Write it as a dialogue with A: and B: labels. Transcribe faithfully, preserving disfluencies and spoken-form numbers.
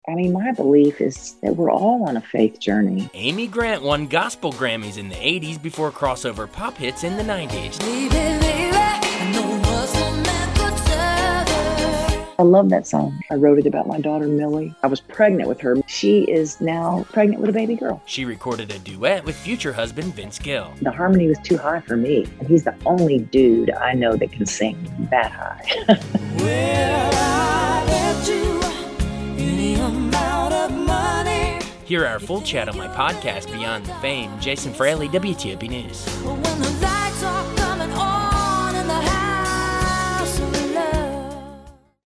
A: I mean, my belief is that we're all on a faith journey.
B: Amy Grant won gospel Grammys in the eighties before crossover pop hits in the nineties.
A: I love that song. I wrote it about my daughter, Millie. I was pregnant with her. She is now pregnant with a baby girl.
B: She recorded a duet with future husband Vince Gill.
A: The harmony was too high for me, and he's the only dude I know that can sing that high. Well, I bet you any amount
B: of money. Hear our full chat on my podcast, Beyond the Fame. Jason Fraley, W T O P News.